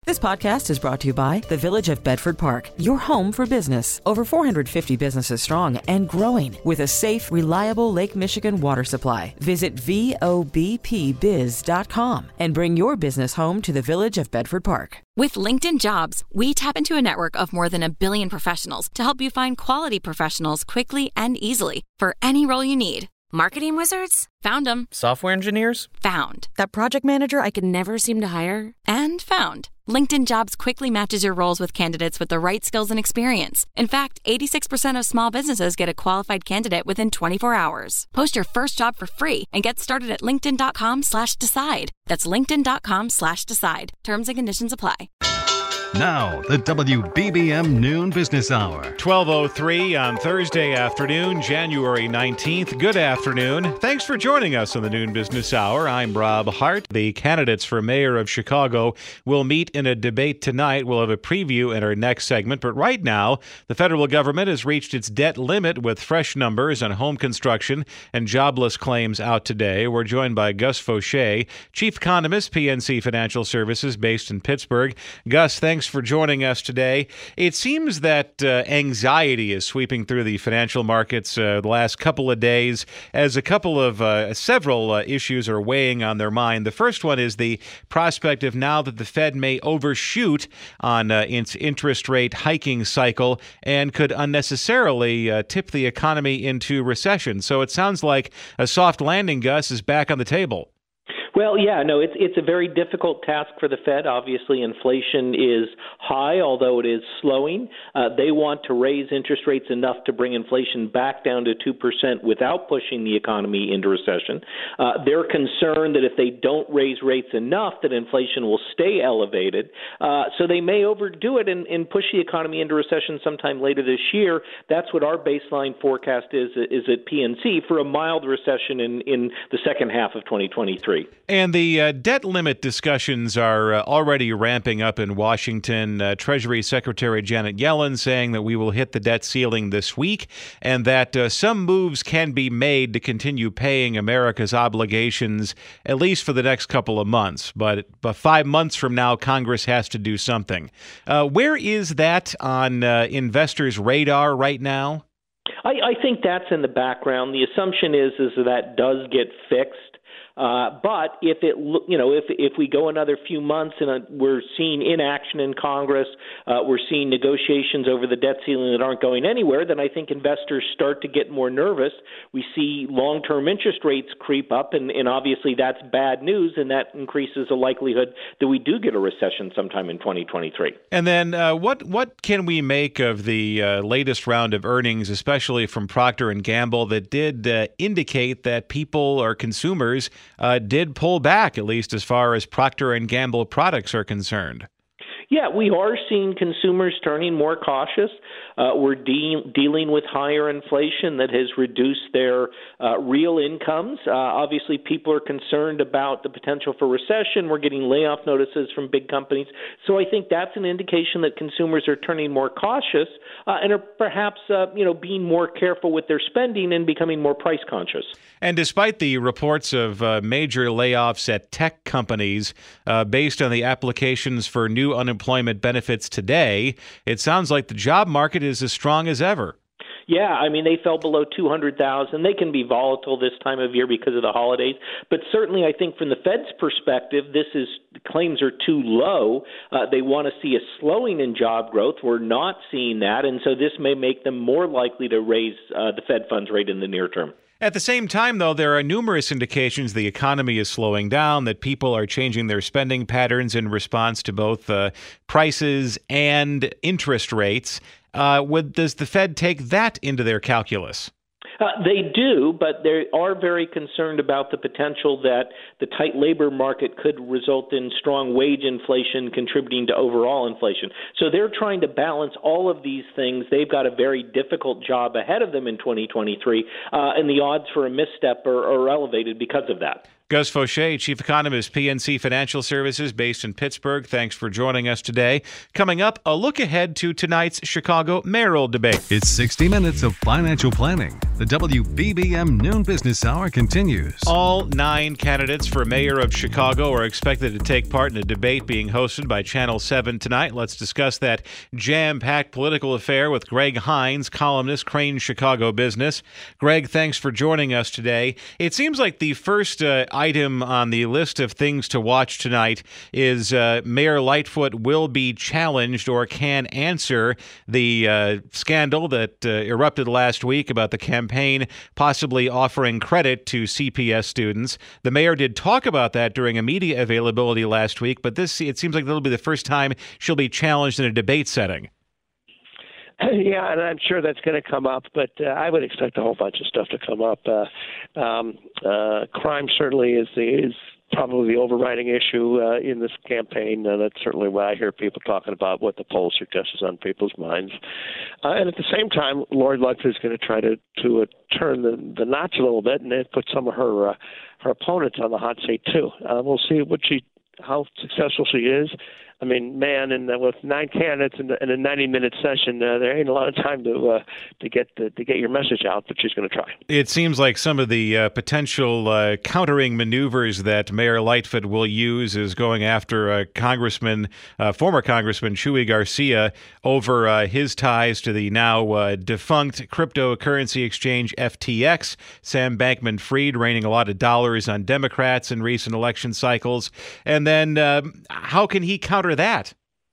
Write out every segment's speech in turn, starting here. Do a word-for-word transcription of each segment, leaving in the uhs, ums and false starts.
This podcast is brought to you by the Village of Bedford Park, your home for business. Over four hundred fifty businesses strong and growing with a safe, reliable Lake Michigan water supply. Visit V O B P biz dot com and bring your business home to the Village of Bedford Park. With LinkedIn Jobs, we tap into a network of more than a billion professionals to help you find quality professionals quickly and easily for any role you need. Marketing wizards? Found them. Software engineers? Found. That project manager I could never seem to hire? And found. LinkedIn Jobs quickly matches your roles with candidates with the right skills and experience. In fact, eighty-six percent of small businesses get a qualified candidate within twenty-four hours. Post your first job for free and get started at linkedin.com slash decide. That's linkedin.com slash decide. Terms and conditions apply. Now, the W B B M Noon Business Hour. twelve oh three on Thursday afternoon, January nineteenth. Good afternoon. Thanks for joining us on the Noon Business Hour. I'm Rob Hart. The candidates for mayor of Chicago will meet in a debate tonight. We'll have a preview in our next segment. But right now, the federal government has reached its debt limit with fresh numbers on home construction and jobless claims out today. We're joined by Gus Faucher, chief economist, P N C Financial Services, based in Pittsburgh. Gus, thanks for joining us today. It seems that uh, anxiety is sweeping through the financial markets uh, the last couple of days as a couple of uh, several uh, issues are weighing on their mind. The first one is the prospect of now that the Fed may overshoot on uh, its interest rate hiking cycle and could unnecessarily uh, tip the economy into recession. So it sounds like a soft landing, Gus, is back on the table. Well, yeah, no, it's it's a very difficult task for the Fed. Obviously, inflation is high, although it is slowing. Uh, they want to raise interest rates enough to bring inflation back down to two percent without pushing the economy into recession. Uh, they're concerned that if they don't raise rates enough, that inflation will stay elevated. Uh, so they may overdo it and, and push the economy into recession sometime later this year. That's what our baseline forecast is, is at P N C for a mild recession in, in the second half of twenty twenty-three. And the uh, debt limit discussions are uh, already ramping up in Washington. Uh, Treasury Secretary Janet Yellen saying that we will hit the debt ceiling this week and that uh, some moves can be made to continue paying America's obligations, at least for the next couple of months. But, but five months from now, Congress has to do something. Uh, where is that on uh, investors' radar right now? I, I think that's in the background. The assumption is, is that, that does get fixed. Uh, but if it, you know, if if we go another few months and uh, we're seeing inaction in Congress, uh, we're seeing negotiations over the debt ceiling that aren't going anywhere, then I think investors start to get more nervous. We see long-term interest rates creep up, and, and obviously that's bad news, and that increases the likelihood that we do get a recession sometime in twenty twenty-three. And then uh, what what can we make of the uh, latest round of earnings, especially from Procter and Gamble, that did uh, indicate that people or consumers Uh, did pull back, at least as far as Procter and Gamble products are concerned? Yeah, we are seeing consumers turning more cautious. Uh, we're de- dealing with higher inflation that has reduced their uh, real incomes. Uh, obviously, people are concerned about the potential for recession. We're getting layoff notices from big companies. So I think that's an indication that consumers are turning more cautious uh, and are perhaps uh, you know, being more careful with their spending and becoming more price conscious. And despite the reports of uh, major layoffs at tech companies uh, based on the applications for new unemployment benefits today, it sounds like the job market is as strong as ever. Yeah, I mean, they fell below two hundred thousand. They can be volatile this time of year because of the holidays. But certainly, I think from the Fed's perspective, this is claims are too low. Uh, they want to see a slowing in job growth. We're not seeing that. And so this may make them more likely to raise uh, the Fed funds rate in the near term. At the same time, though, there are numerous indications the economy is slowing down, that people are changing their spending patterns in response to both uh, prices and interest rates. Uh, would, does the Fed take that into their calculus? Uh, they do, but they are very concerned about the potential that the tight labor market could result in strong wage inflation contributing to overall inflation. So they're trying to balance all of these things. They've got a very difficult job ahead of them in twenty twenty-three, uh, and the odds for a misstep are, are elevated because of that. Gus Fauché, Chief Economist, P N C Financial Services, based in Pittsburgh. Thanks for joining us today. Coming up, a look ahead to tonight's Chicago mayoral debate. It's sixty minutes of financial planning. The W B B M Noon Business Hour continues. All nine candidates for mayor of Chicago are expected to take part in a debate being hosted by Channel seven tonight. Let's discuss that jam-packed political affair with Greg Hines, columnist, Crane Chicago Business. Greg, thanks for joining us today. It seems like the first uh, item on the list of things to watch tonight is uh, Mayor Lightfoot will be challenged or can answer the uh, scandal that uh, erupted last week about the campaign possibly offering credit to C P S students. The mayor did talk about that during a media availability last week, but this it seems like that'll be the first time she'll be challenged in a debate setting. Yeah, and I'm sure that's going to come up, but uh, I would expect a whole bunch of stuff to come up. Uh, um, uh, crime certainly is the, is probably the overriding issue uh, in this campaign. Uh, that's certainly what I hear people talking about, what the poll suggests is on people's minds. Uh, and at the same time, Lori Lightfoot is going to try to to uh, turn the, the notch a little bit and put some of her uh, her opponents on the hot seat too. Uh, we'll see what she how successful she is. I mean, man, and uh, with nine candidates in, the, in a ninety-minute session, uh, there ain't a lot of time to uh, to get the, to get your message out, but she's going to try. It seems like some of the uh, potential uh, countering maneuvers that Mayor Lightfoot will use is going after uh, Congressman, uh, former Congressman Chuy Garcia over uh, his ties to the now uh, defunct cryptocurrency exchange F T X. Sam Bankman-Fried raining a lot of dollars on Democrats in recent election cycles. And then uh, how can he counter that?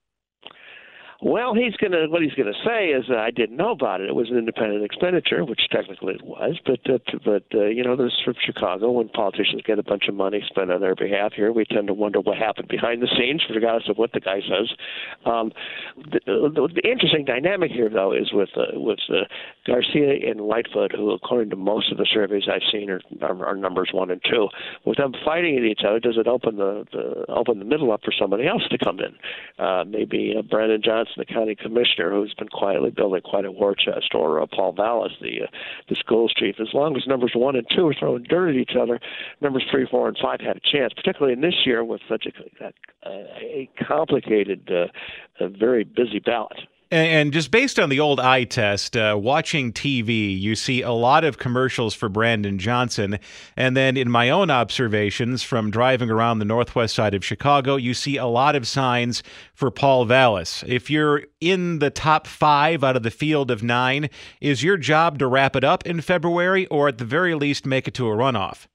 Well, he's going to. What he's going to say is, uh, "I didn't know about it. It was an independent expenditure," which technically it was. But, uh, but uh, you know, this is from Chicago. When politicians get a bunch of money spent on their behalf here, we tend to wonder what happened behind the scenes, regardless of what the guy says. Um, the, the, the interesting dynamic here, though, is with uh, with uh, Garcia and Lightfoot, who, according to most of the surveys I've seen, are, are, are numbers one and two. With them fighting at each other, does it open the, the open the middle up for somebody else to come in? Uh, maybe uh, Brandon Johnson, the county commissioner, who's been quietly building quite a war chest, or uh, Paul Vallis, the uh, the schools chief. As long as numbers one and two are throwing dirt at each other, numbers three, four, and five had a chance, particularly in this year with such a, a, a complicated, uh, a very busy ballot. And just based on the old eye test, uh, watching T V, you see a lot of commercials for Brandon Johnson. And then in my own observations from driving around the northwest side of Chicago, you see a lot of signs for Paul Vallis. If you're in the top five out of the field of nine, is your job to wrap it up in February or at the very least make it to a runoff?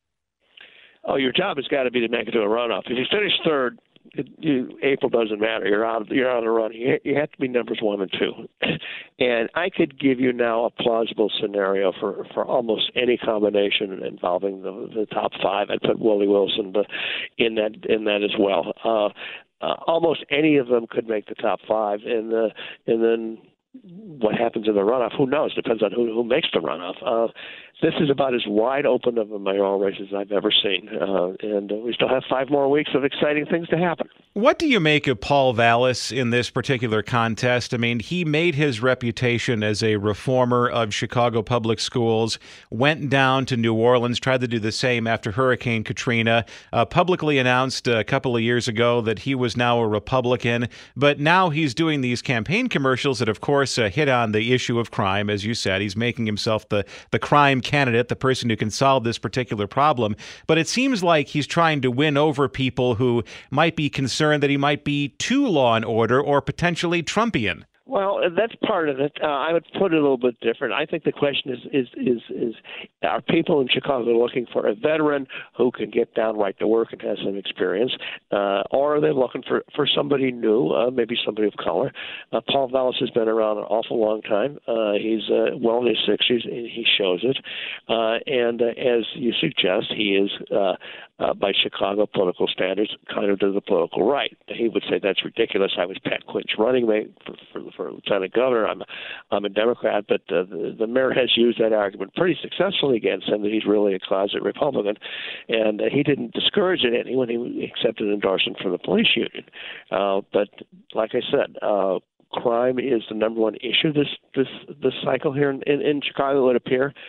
Oh, your job has got to be to make it to a runoff. If you finish third, It, you, April doesn't matter. You're out. You're out of the run. You, you have to be numbers one and two. And I could give you now a plausible scenario for, for almost any combination involving the, the top five. I'd put Willie Wilson in that in that as well. Uh, uh, almost any of them could make the top five, and uh, and then what happens in the runoff? Who knows? Depends on who who makes the runoff. Uh, this is about as wide open of a mayoral race as I've ever seen, uh, and uh, we still have five more weeks of exciting things to happen. What do you make of Paul Vallis in this particular contest? I mean, he made his reputation as a reformer of Chicago public schools, went down to New Orleans, tried to do the same after Hurricane Katrina, uh, publicly announced a couple of years ago that he was now a Republican, but now he's doing these campaign commercials that, of course, uh, hit on the issue of crime. As you said, he's making himself the, the crime candidate, the person who can solve this particular problem. But it seems like he's trying to win over people who might be concerned that he might be too law and order or potentially Trumpian. Well, that's part of it. Uh, I would put it a little bit different. I think the question is, is, is, is are people in Chicago looking for a veteran who can get down right to work and has some experience, uh, or are they looking for, for somebody new, uh, maybe somebody of color? Uh, Paul Vallis has been around an awful long time. Uh, he's uh, well in his sixties, and he shows it. Uh, and uh, as you suggest, he is, uh, uh, by Chicago political standards, kind of to the political right. He would say that's ridiculous. I was Pat Quinn's running mate for, for, for lieutenant governor. I'm, I'm a Democrat, but uh, the, the mayor has used that argument pretty successfully against him that he's really a closet Republican, and uh, he didn't discourage it any when he accepted an endorsement from the police union. Uh, but like I said, uh, crime is the number one issue this this this cycle here in, in, in Chicago, it would appear.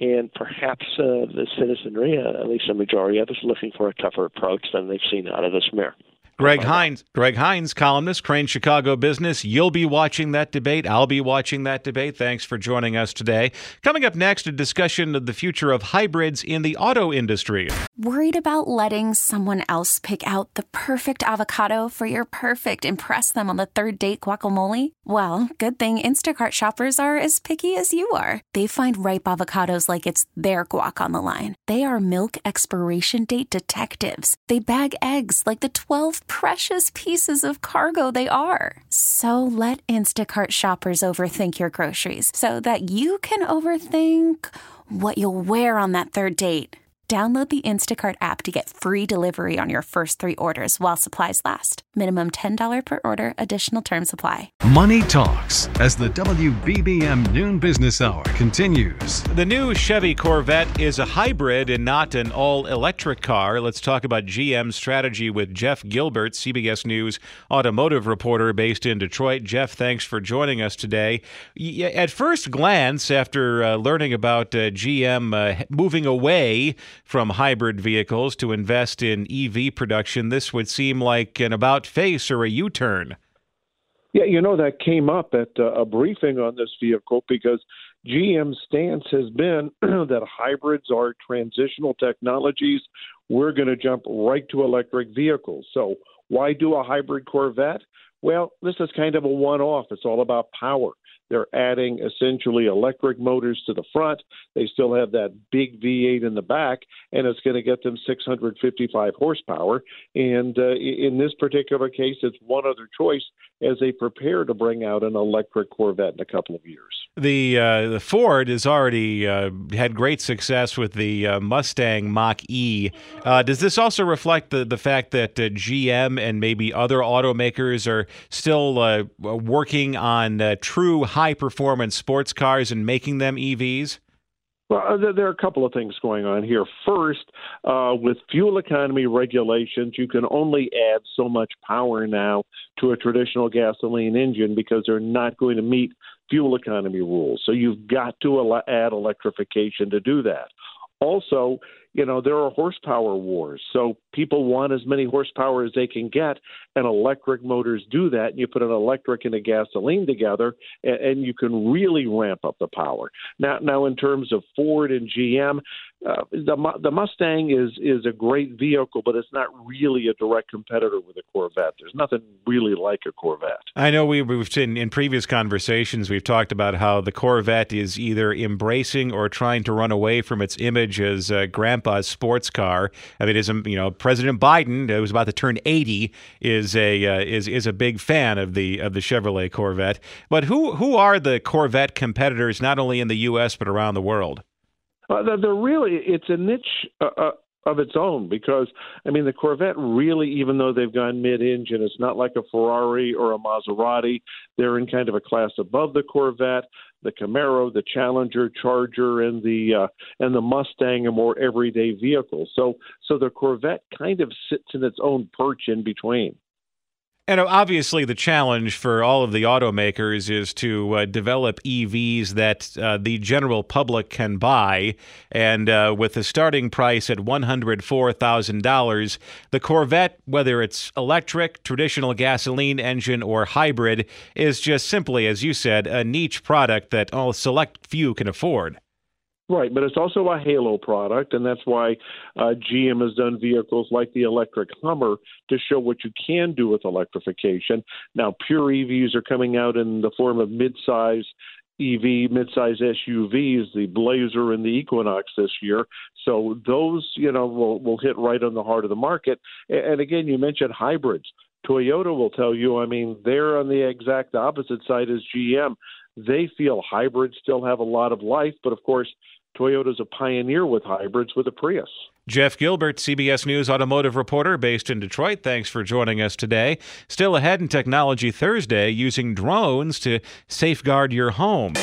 and perhaps uh, the citizenry, uh, at least a majority of us, looking for a tougher approach than they've seen out of this mayor. Greg Hines, Greg Hines, columnist, Crain Chicago Business. You'll be watching that debate. I'll be watching that debate. Thanks for joining us today. Coming up next, a discussion of the future of hybrids in the auto industry. Worried about letting someone else pick out the perfect avocado for your perfect impress them on the third date guacamole? Well, good thing Instacart shoppers are as picky as you are. They find ripe avocados like it's their guac on the line. They are milk expiration date detectives. They bag eggs like the twelve precious pieces of cargo they are. So let Instacart shoppers overthink your groceries so that you can overthink what you'll wear on that third date. Download the Instacart app to get free delivery on your first three orders while supplies last. Minimum ten dollars per order. Additional terms apply. Money Talks as the W B B M Noon Business Hour continues. The new Chevy Corvette is a hybrid and not an all-electric car. Let's talk about G M's strategy with Jeff Gilbert, C B S News automotive reporter based in Detroit. Jeff, thanks for joining us today. At first glance, after uh, learning about uh, G M uh, moving away from hybrid vehicles to invest in E V production, this would seem like an about-face or a U-turn. Yeah, you know, that came up at uh, a briefing on this vehicle because G M's stance has been that hybrids are transitional technologies. We're going to jump right to electric vehicles. So why do a hybrid Corvette? Well, this is kind of a one-off. It's all about power. They're adding essentially electric motors to the front. They still have that big V eight in the back, and it's going to get them six hundred fifty-five horsepower. And uh, in this particular case, it's one other choice as they prepare to bring out an electric Corvette in a couple of years. The uh, the Ford has already uh, had great success with the uh, Mustang Mach-E. Uh, does this also reflect the, the fact that uh, G M and maybe other automakers are still uh, working on uh, true high-performance sports cars and making them E Vs? Well, there are a couple of things going on here. First, uh, with fuel economy regulations, you can only add so much power now to a traditional gasoline engine because they're not going to meet fuel economy rules. So you've got to ele- add electrification to do that. Also, you know, there are horsepower wars. So people want as many horsepower as they can get, and electric motors do that. And you put an electric and a gasoline together, and, and you can really ramp up the power. Now, now in terms of Ford and G M, uh, the the Mustang is is a great vehicle, but it's not really a direct competitor with a Corvette. There's nothing really like a Corvette. I know we, we've seen in previous conversations, we've talked about how the Corvette is either embracing or trying to run away from its image as uh, grandpa's sports car. I mean, is you know, President Biden, who's about to turn eighty, is a uh, is is a big fan of the of the Chevrolet Corvette. But who who are the Corvette competitors, not only in the U S but around the world? Uh, they're really, it's a niche uh, uh, of its own because, I mean, the Corvette really, even though they've gone mid-engine, it's not like a Ferrari or a Maserati. They're in kind of a class above the Corvette. The Camaro, the Challenger, Charger, and the uh, and the Mustang are more everyday vehicles. So, so the Corvette kind of sits in its own perch in between. And obviously the challenge for all of the automakers is to uh, develop E Vs that uh, the general public can buy. And uh, with the starting price at one hundred four thousand dollars, the Corvette, whether it's electric, traditional gasoline engine, or hybrid, is just simply, as you said, a niche product that a select few can afford. Right, but it's also a halo product, and that's why uh, G M has done vehicles like the electric Hummer to show what you can do with electrification. Now, pure E Vs are coming out in the form of mid-size E V, mid-size S U Vs, the Blazer and the Equinox this year. So those, you know, will, will hit right on the heart of the market. And again, you mentioned hybrids. Toyota will tell you, I mean, they're on the exact opposite side as G M. They feel hybrids still have a lot of life, but of course, Toyota's a pioneer with hybrids with a Prius. Jeff Gilbert, C B S News automotive reporter based in Detroit. Thanks for joining us today. Still ahead in Technology Thursday, using drones to safeguard your home.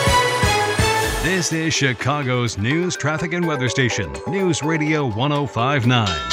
This is Chicago's news, traffic, and weather station, News Radio one oh five point nine.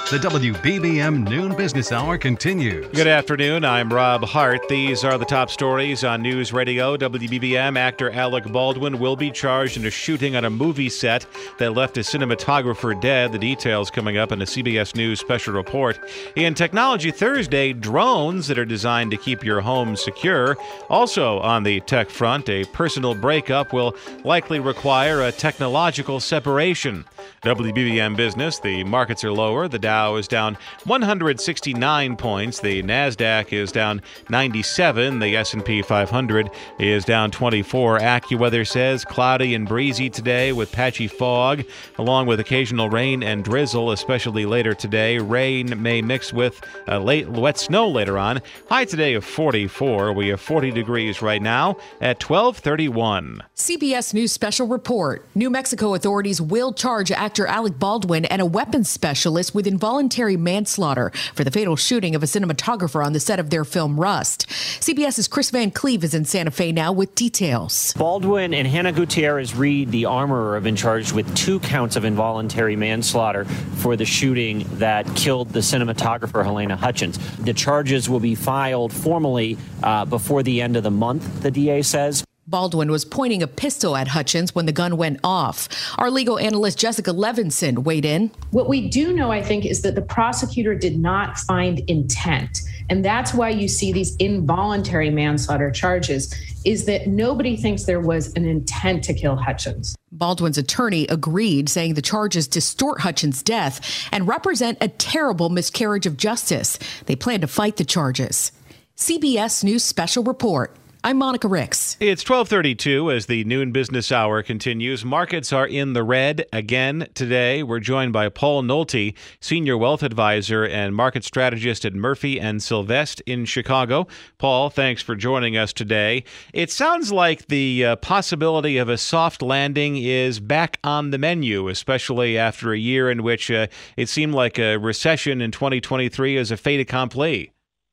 The W B B M Noon Business Hour continues. Good afternoon. I'm Rob Hart. These are the top stories on News Radio. W B B M actor Alec Baldwin will be charged in a shooting on a movie set that left a cinematographer dead. The details coming up in a C B S News special report. In Technology Thursday, drones that are designed to keep your home secure. Also on the tech front, a personal breakup will likely require a technological separation. W B B M Business, the markets are lower. The Dow is down one hundred sixty-nine points. The NASDAQ is down ninety-seven. The S and P five hundred is down twenty-four. AccuWeather says cloudy and breezy today with patchy fog, along with occasional rain and drizzle, especially later today. Rain may mix with uh, late wet snow later on. High today of forty-four. We have forty degrees right now at twelve thirty-one. C B S News special report. New Mexico authorities will charge actor Alec Baldwin and a weapons specialist with involuntary manslaughter for the fatal shooting of a cinematographer on the set of their film Rust. CBS's Chris Van Cleve is in Santa Fe now with details. Baldwin and Hannah Gutierrez Reed, the armorer, have been charged with two counts of involuntary manslaughter for the shooting that killed the cinematographer Helena Hutchins. The charges will be filed formally uh, before the end of the month, the D A says. Baldwin was pointing a pistol at Hutchins when the gun went off. Our legal analyst Jessica Levinson weighed in. What we do know, I think, is that the prosecutor did not find intent. And that's why you see these involuntary manslaughter charges, is that nobody thinks there was an intent to kill Hutchins. Baldwin's attorney agreed, saying the charges distort Hutchins' death and represent a terrible miscarriage of justice. They plan to fight the charges. C B S News special report. I'm Monica Ricks. It's twelve thirty-two as the noon business hour continues. Markets are in the red again today. We're joined by Paul Nolte, Senior Wealth Advisor and Market Strategist at Murphy and Sylvest in Chicago. Paul, thanks for joining us today. It sounds like the uh, possibility of a soft landing is back on the menu, especially after a year in which uh, it seemed like a recession in twenty twenty-three is a fait accompli.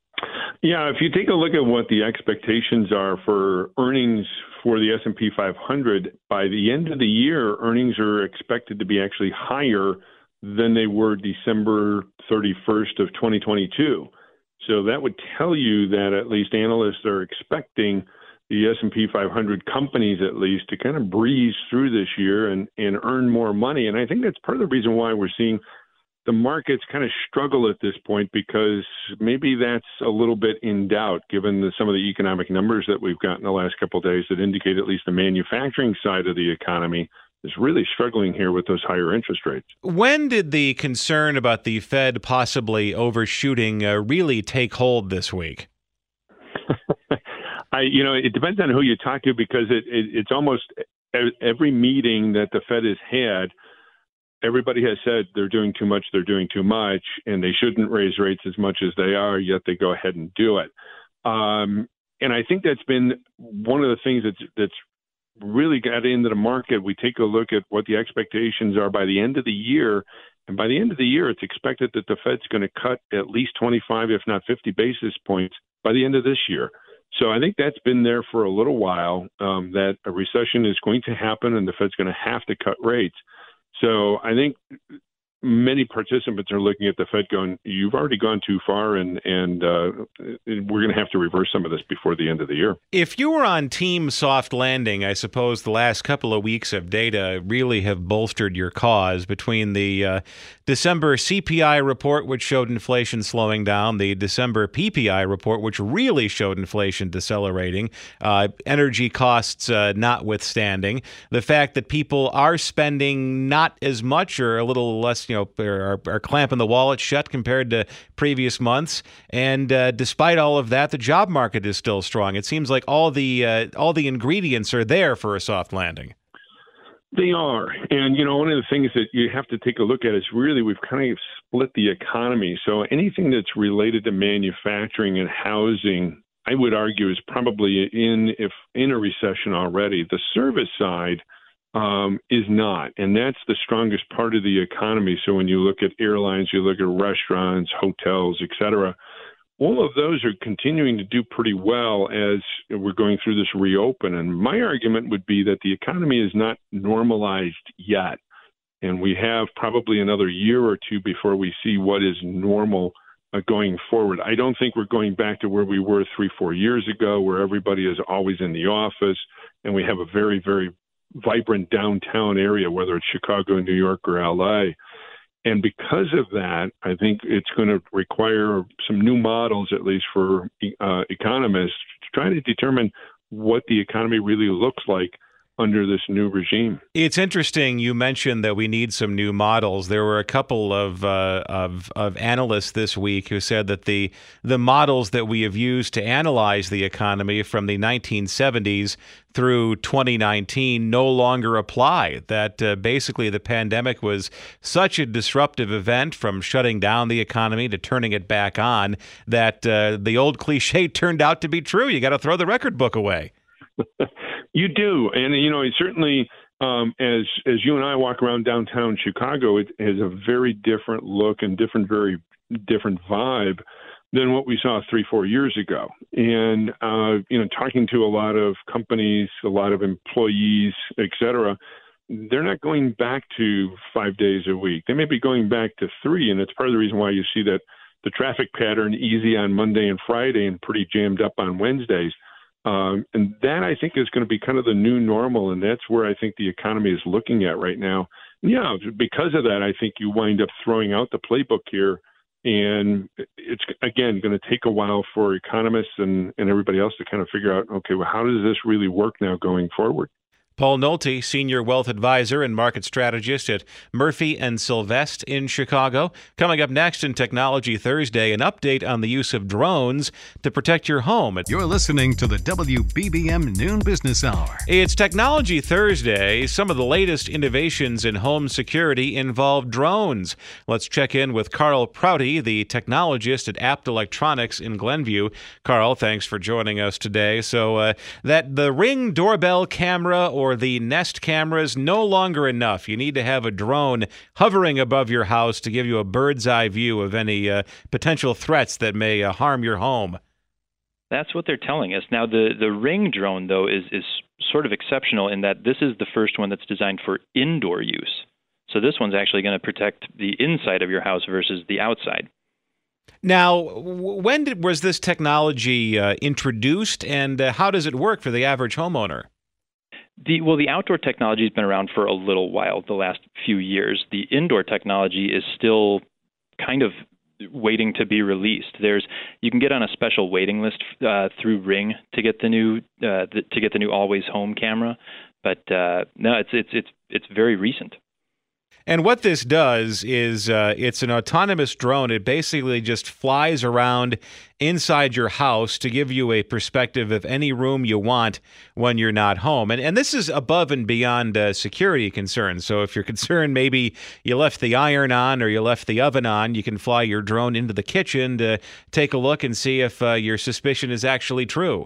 Yeah, if you take a look at what the expectations are for earnings for the S and P five hundred, by the end of the year, earnings are expected to be actually higher than they were December thirty-first of twenty twenty-two. So that would tell you that at least analysts are expecting the S and P five hundred companies at least to kind of breeze through this year and, and earn more money. And I think that's part of the reason why we're seeing the markets kind of struggle at this point, because maybe that's a little bit in doubt given the, some of the economic numbers that we've got in the last couple of days that indicate at least the manufacturing side of the economy is really struggling here with those higher interest rates. When did the concern about the Fed possibly overshooting uh, really take hold this week? I, you know, it depends on who you talk to, because it, it, it's almost every meeting that the Fed has had, everybody has said they're doing too much, they're doing too much, and they shouldn't raise rates as much as they are, yet they go ahead and do it. Um, and I think that's been one of the things that's, that's really got into the market. We take a look at what the expectations are by the end of the year, and by the end of the year, it's expected that the Fed's going to cut at least twenty-five, if not fifty basis points by the end of this year. So I think that's been there for a little while, um, that a recession is going to happen and the Fed's going to have to cut rates. So I think many participants are looking at the Fed going, you've already gone too far, and, and uh, we're going to have to reverse some of this before the end of the year. If you were on team soft landing, I suppose the last couple of weeks of data really have bolstered your cause between the uh, December C P I report, which showed inflation slowing down, the December P P I report, which really showed inflation decelerating, uh, energy costs uh, notwithstanding, the fact that people are spending not as much or a little less, you know, are, are clamping the wallet shut compared to previous months. And uh, despite all of that, the job market is still strong. It seems like all the uh, all the ingredients are there for a soft landing. They are. And, you know, one of the things that you have to take a look at is really we've kind of split the economy. So anything that's related to manufacturing and housing, I would argue, is probably in if in a recession already. The service side um, is not. And that's the strongest part of the economy. So when you look at airlines, you look at restaurants, hotels, et cetera, all of those are continuing to do pretty well as we're going through this reopen. And my argument would be that the economy is not normalized yet. And we have probably another year or two before we see what is normal uh, going forward. I don't think we're going back to where we were three, four years ago, where everybody is always in the office, and we have a very, very vibrant downtown area, whether it's Chicago, New York, or L A. And because of that, I think it's going to require some new models, at least for uh, economists, to try to determine what the economy really looks like under this new regime. It's interesting you mentioned that we need some new models. There were a couple of uh, of, of analysts this week who said that the the models that we have used to analyze the economy from the nineteen seventies through twenty nineteen no longer apply, that uh, basically the pandemic was such a disruptive event, from shutting down the economy to turning it back on, that uh, the old cliche turned out to be true. You got to throw the record book away. You do. And, you know, it certainly, um, as as you and I walk around downtown Chicago, it has a very different look and different, very different vibe than what we saw three, four years ago. And, uh, you know, talking to a lot of companies, a lot of employees, et cetera, they're not going back to five days a week. They may be going back to three. And it's part of the reason why you see that the traffic pattern easy on Monday and Friday and pretty jammed up on Wednesdays. Um, and that, I think, is going to be kind of the new normal, and that's where I think the economy is looking at right now. Yeah, because of that, I think you wind up throwing out the playbook here, and it's, again, going to take a while for economists and, and everybody else to kind of figure out, okay, well, how does this really work now going forward? Paul Nolte, Senior Wealth Advisor and Market Strategist at Murphy and Sylvest in Chicago. Coming up next in Technology Thursday, an update on the use of drones to protect your home. You're listening to the W B B M Noon Business Hour. It's Technology Thursday. Some of the latest innovations in home security involve drones. Let's check in with Carl Prouty, the technologist at Apt Electronics in Glenview. Carl, thanks for joining us today. So uh, that the Ring doorbell camera or or the Nest cameras no longer enough. You need to have a drone hovering above your house to give you a bird's eye view of any uh, potential threats that may uh, harm your home. That's what they're telling us. Now, the, the Ring drone, though, is, is sort of exceptional in that this is the first one that's designed for indoor use. So this one's actually going to protect the inside of your house versus the outside. Now, when did, was this technology uh, introduced, and uh, how does it work for the average homeowner? The, well, the outdoor technology has been around for a little while, the last few years. The indoor technology is still kind of waiting to be released. There's you can get on a special waiting list uh, through Ring to get the new uh, the, to get the new Always Home camera, but uh, no, it's it's it's it's very recent. And what this does is uh, it's an autonomous drone. It basically just flies around inside your house to give you a perspective of any room you want when you're not home. And and this is above and beyond uh, security concerns. So if you're concerned maybe you left the iron on or you left the oven on, you can fly your drone into the kitchen to take a look and see if uh, your suspicion is actually true.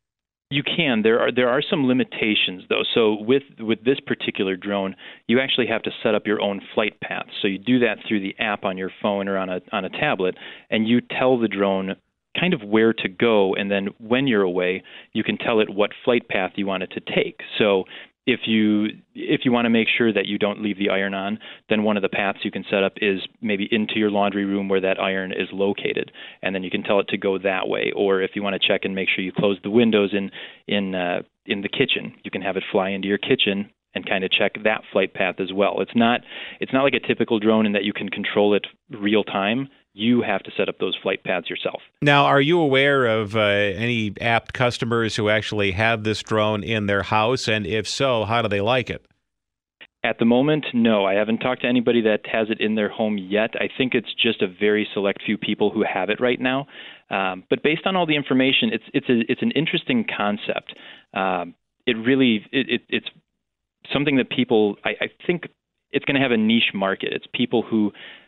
You can. There are there are some limitations, though. So with with this particular drone, you actually have to set up your own flight path. So you do that through the app on your phone or on a on a tablet, and you tell the drone kind of where to go, and then when you're away, you can tell it what flight path you want it to take. So if you if you want to make sure that you don't leave the iron on, then one of the paths you can set up is maybe into your laundry room where that iron is located, and then you can tell it to go that way. Or if you want to check and make sure you close the windows in in uh, in the kitchen, you can have it fly into your kitchen and kind of check that flight path as well. It's not it's not like a typical drone in that you can control it real time. You have to set up those flight paths yourself. Now, are you aware of uh, any Apt customers who actually have this drone in their house? And if so, how do they like it? At the moment, no. I haven't talked to anybody that has it in their home yet. I think it's just a very select few people who have it right now. Um, but based on all the information, it's it's a, it's an interesting concept. Um, it really it, it, it's something that people, I, I think it's going to have a niche market. It's people who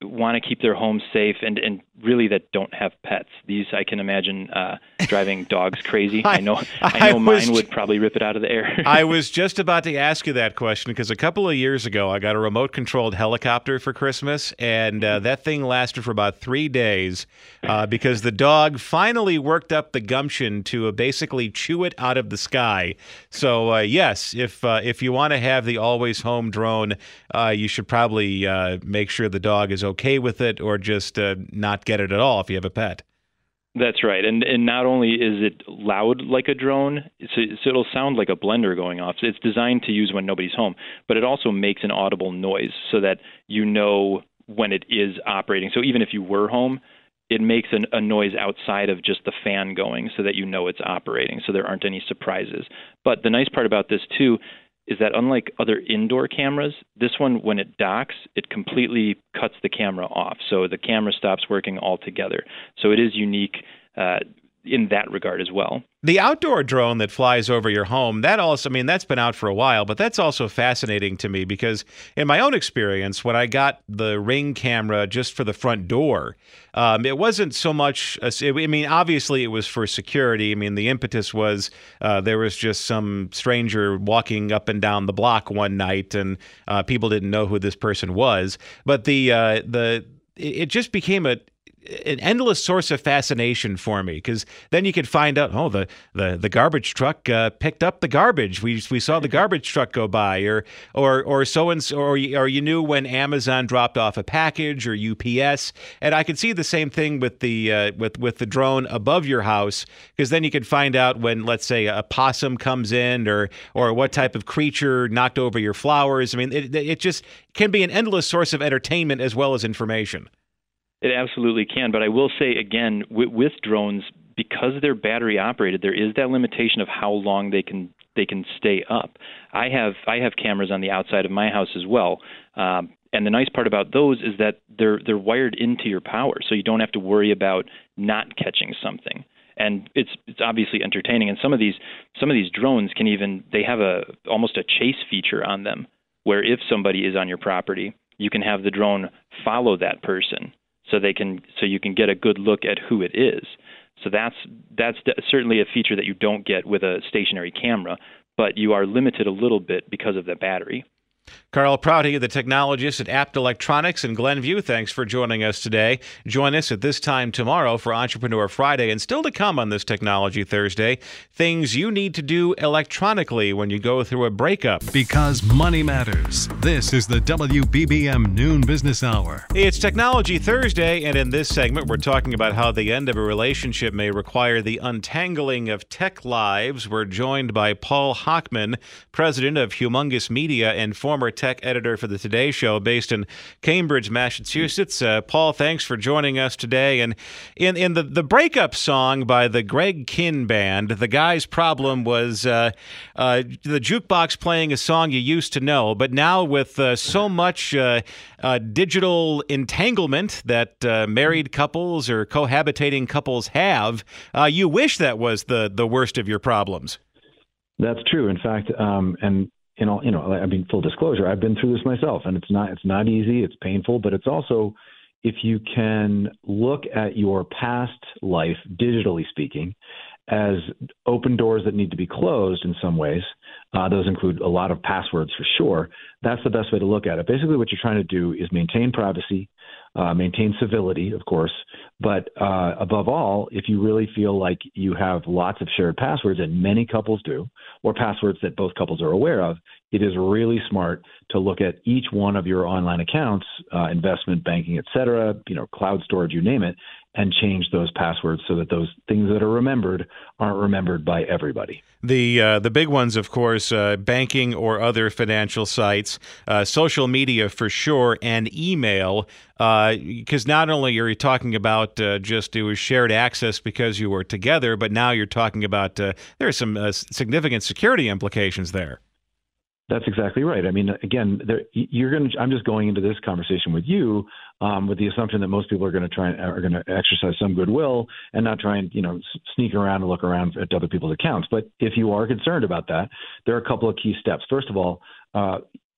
want to keep their homes safe and, and really that don't have pets. These, I can imagine, uh, driving dogs crazy. I, I know I know I mine was, would probably rip it out of the air. I was just about to ask you that question because a couple of years ago, I got a remote-controlled helicopter for Christmas, and uh, that thing lasted for about three days uh, because the dog finally worked up the gumption to uh, basically chew it out of the sky. So, uh, yes, if uh, if you want to have the always-home drone, uh, you should probably uh, make sure the dog is okay with it or just uh, not get it at all if you have a pet. That's right. And and not only is it loud like a drone, so, so it'll sound like a blender going off. So it's designed to use when nobody's home, but it also makes an audible noise so that you know when it is operating. So even if you were home, it makes an, a noise outside of just the fan going so that you know it's operating, so there aren't any surprises. But the nice part about this, too, is that unlike other indoor cameras, this one, when it docks, it completely cuts the camera off. So the camera stops working altogether. So it is unique uh, in that regard as well. The outdoor drone that flies over your home, that also, I mean, that's been out for a while, but that's also fascinating to me because in my own experience, when I got the Ring camera just for the front door, um, it wasn't so much, a, I mean, obviously it was for security. I mean, the impetus was uh, there was just some stranger walking up and down the block one night and uh, people didn't know who this person was. But the, uh, the, it just became a, an endless source of fascination for me because then you could find out, oh, the the, the garbage truck uh, picked up the garbage. We we saw the garbage truck go by, or or or so and so, or or you knew when Amazon dropped off a package or U P S. And I could see the same thing with the uh, with with the drone above your house because then you could find out when, let's say, a possum comes in, or or what type of creature knocked over your flowers. I mean, it it just can be an endless source of entertainment as well as information. It absolutely can, but I will say again, with, with drones, because they're battery operated, there is that limitation of how long they can they can stay up. I have I have cameras on the outside of my house as well, um, and the nice part about those is that they're they're wired into your power, so you don't have to worry about not catching something. And it's it's obviously entertaining. And some of these some of these drones can even they have a almost a chase feature on them, where if somebody is on your property, you can have the drone follow that person. So they can, so you can get a good look at who it is. So that's that's certainly a feature that you don't get with a stationary camera, but you are limited a little bit because of the battery. Carl Prouty, the technologist at Apt Electronics in Glenview, thanks for joining us today. Join us at this time tomorrow for Entrepreneur Friday, and still to come on this Technology Thursday, things you need to do electronically when you go through a breakup. Because money matters. This is the W B B M Noon Business Hour. It's Technology Thursday, and in this segment, we're talking about how the end of a relationship may require the untangling of tech lives. We're joined by Paul Hochman, president of Humongous Media and former tech editor for the Today Show based in Cambridge, Massachusetts. Uh, Paul, thanks for joining us today. And in, in the, the breakup song by the Greg Kihn Band, the guy's problem was uh, uh, the jukebox playing a song you used to know, but now with uh, so much uh, uh, digital entanglement that uh, married couples or cohabitating couples have, uh, you wish that was the, the worst of your problems. That's true. In fact, um, and You know, you know, I mean, full disclosure, I've been through this myself, and it's not, it's not easy. It's painful, but it's also, if you can look at your past life, digitally speaking, as open doors that need to be closed in some ways, uh, those include a lot of passwords for sure. That's the best way to look at it. Basically, what you're trying to do is maintain privacy, uh, maintain civility, of course, but uh, above all, if you really feel like you have lots of shared passwords, and many couples do, or passwords that both couples are aware of, it is really smart to look at each one of your online accounts, uh, investment banking, et cetera, you know, cloud storage, you name it, and change those passwords so that those things that are remembered aren't remembered by everybody. The uh, the big ones, of course, uh, banking or other financial sites, uh, social media for sure, and email, because uh, not only are you talking about uh, just it was shared access because you were together, but now you're talking about uh, there are some uh, significant security implications there. That's exactly right. I mean, again, there, you're going to. I'm just going into this conversation with you um, with the assumption that most people are going to try and are going to exercise some goodwill and not try and you know sneak around and look around at other people's accounts. But if you are concerned about that, there are a couple of key steps. First of all, uh,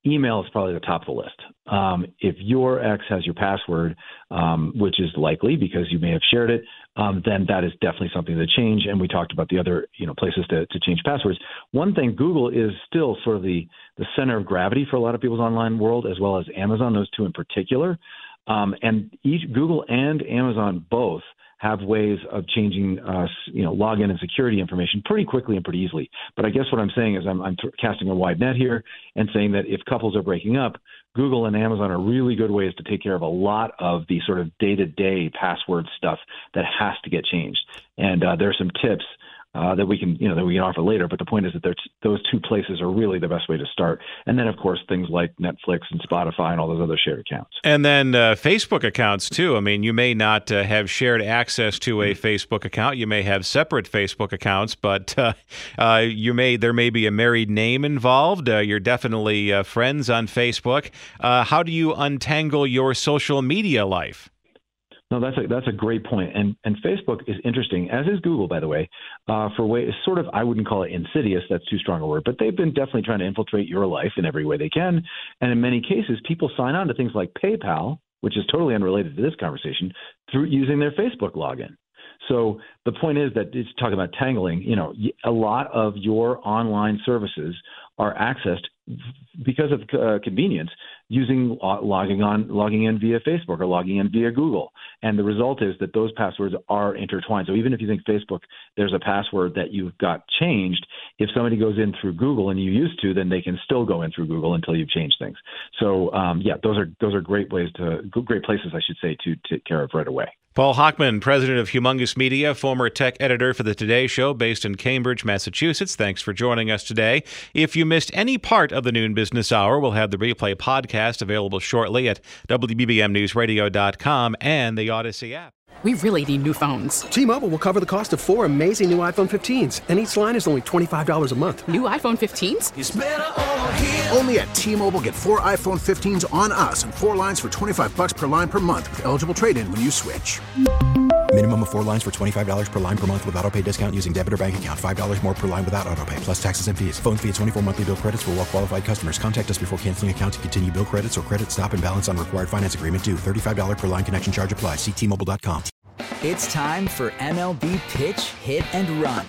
email is probably the top of the list. Um, if your ex has your password, um, which is likely because you may have shared it, um, then that is definitely something to change. And we talked about the other, you know, places to, to change passwords. One thing, Google is still sort of the, the center of gravity for a lot of people's online world, as well as Amazon, those two in particular. Um, and each Google and Amazon both have ways of changing, uh, you know, login and security information pretty quickly and pretty easily. But I guess what I'm saying is I'm, I'm th- casting a wide net here and saying that if couples are breaking up, Google and Amazon are really good ways to take care of a lot of the sort of day-to-day password stuff that has to get changed. And uh, there are some tips Uh, that we can, you know, that we can offer later. But the point is that those two places are really the best way to start. And then, of course, things like Netflix and Spotify and all those other shared accounts. And then uh, Facebook accounts, too. I mean, you may not uh, have shared access to a Facebook account. You may have separate Facebook accounts, but uh, uh, you may there may be a married name involved. Uh, you're definitely uh, friends on Facebook. Uh, how do you untangle your social media life? No, that's a that's a great point. And and Facebook is interesting, as is Google, by the way, uh, for ways sort of, I wouldn't call it insidious, that's too strong a word, but they've been definitely trying to infiltrate your life in every way they can. And in many cases, people sign on to things like PayPal, which is totally unrelated to this conversation, through using their Facebook login. So the point is that it's talking about tangling, you know, a lot of your online services are accessed because of uh, convenience using uh, logging on, logging in via Facebook or logging in via Google. And the result is that those passwords are intertwined. So even if you think Facebook, there's a password that you've got changed, if somebody goes in through Google and you used to, then they can still go in through Google until you've changed things. So um, yeah, those are those are great ways to great places, I should say, to take care of right away. Paul Hochman, president of Humongous Media, former tech editor for The Today Show based in Cambridge, Massachusetts. Thanks for joining us today. If you missed any part of the Noon Business Hour, we'll have the replay podcast available shortly at W B B M news radio dot com and the Odyssey app. We really need new phones. T-Mobile will cover the cost of four amazing new iPhone fifteens, and each line is only twenty-five dollars a month. New iPhone fifteens? It's better over here. Only at T-Mobile, get four iPhone fifteens on us and four lines for twenty-five dollars per line per month with eligible trade-in when you switch. Minimum of four lines for twenty-five dollars per line per month with autopay discount using debit or bank account. five dollars more per line without autopay, plus taxes and fees. Phone fee at twenty-four monthly bill credits for well-qualified customers. Contact us before canceling account to continue bill credits or credit stop and balance on required finance agreement due. thirty-five dollars per line connection charge applies. See T Mobile dot com. It's time for M L B Pitch, Hit, and Run,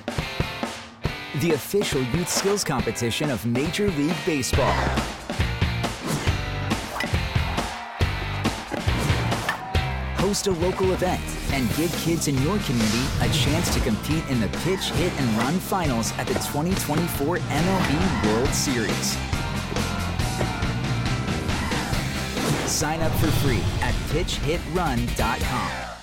the official youth skills competition of Major League Baseball. Host a local event and give kids in your community a chance to compete in the Pitch, Hit, and Run finals at the twenty twenty-four M L B World Series. Sign up for free at pitch hit run dot com.